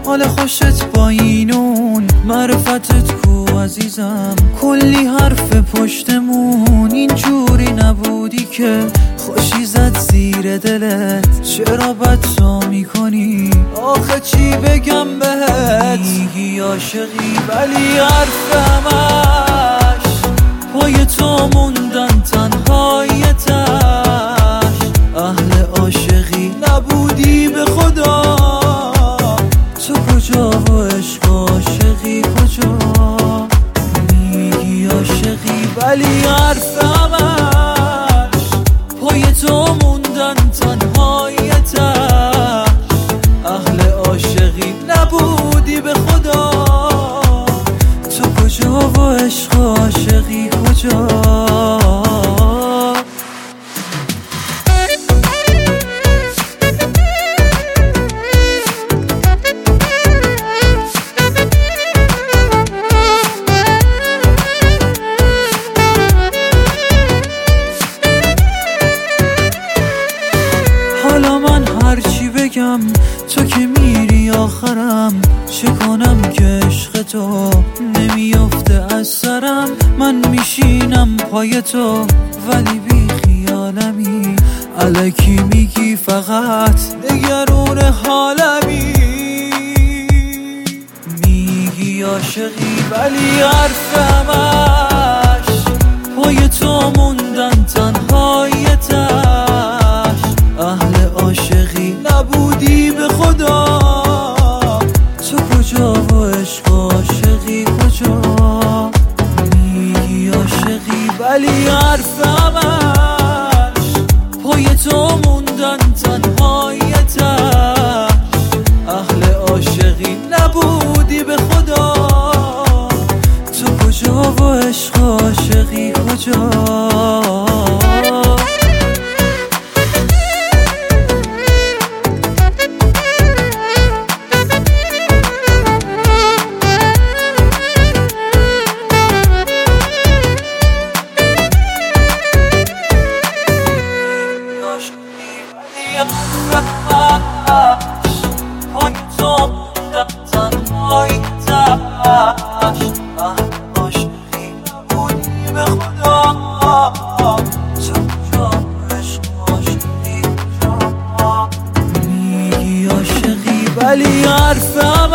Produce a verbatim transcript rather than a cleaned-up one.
حال خوشت با اینون معرفتت کو عزیزم، کلی حرف پشتمون اینجوری نبودی که خوشی زد زیر دلت، چرا بد تو میکنی؟ آخه چی بگم بهت؟ میگی عاشقی ولی حرف همش پای تو موندن تنهایتش، اهل عاشقی نبودی به خدا، تو کجا و عشق عاشقی کجا؟ میگی عاشقی ولی حرف همش پای تو موندن تنهایتش، اهل عاشقی نبودی به خدا، تو کجا و عشق عاشقی کجا؟ حالا من هرچی بگم تو که میری آخرم، چه کنم که عشق تو نمیافته از سرم، من میشینم پای تو ولی بی خیالمی، الکی میگی فقط نگرون حالمی، میگی عاشقی ولی حرف همش پای تو موندن تنهایتش، اهل عاشقی نبودی به خدا، تو کجا و عشق عاشقی کجا؟ میگی عاشقی ولی حرف همش پای تو موندن تنهایتش، اهل عاشقی نبودی به خدا، تو کجا و عشق عاشقی کجا؟ پای تو موندن تنهایتش، اهل عاشقی نبودی به خدا، تو کجا عشق عاشقی کجا؟ میگی عاشقی ولی حرف